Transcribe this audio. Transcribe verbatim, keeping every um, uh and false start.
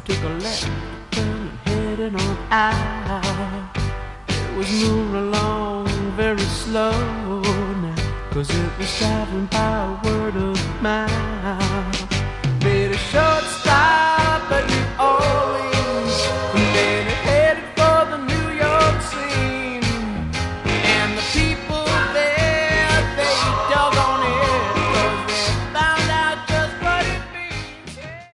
took a left turn and headed on out. It was moving along very slow now, 'cause it was traveling by word of mouth.